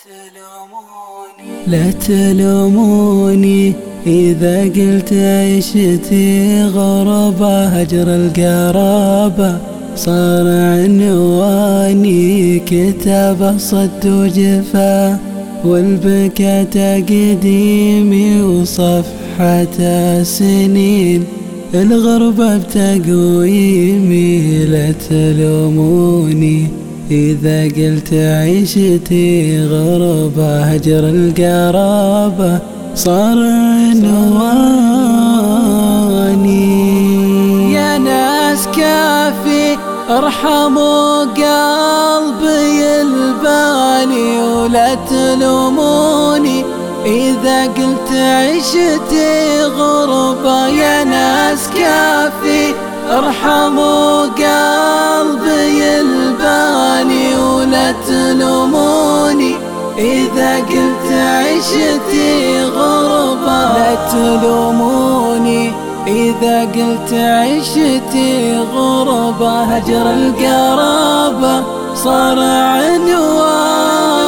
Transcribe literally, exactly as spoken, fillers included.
تلوموني لا تلوموني إذا قلت عيشتي غربة، هجر القرابة صار عنواني، كتابة صد وجفا والبكا تقديمي وصفحة سنين الغربة بتقويمي. لا تلوموني إذا قلت عيشتي غربة، هجر القرابة صار عنواني. يا ناس كافي ارحموا قلبي الباني، ولا تلوموني إذا قلت عيشتي غربة. يا ناس كافي ارحموا قلبي الباني، ولا تلوموني إذا قلت عيشتي غربة. لا تلوموني إذا قلت عيشتي غربة، هجر القرابة صار عنوان.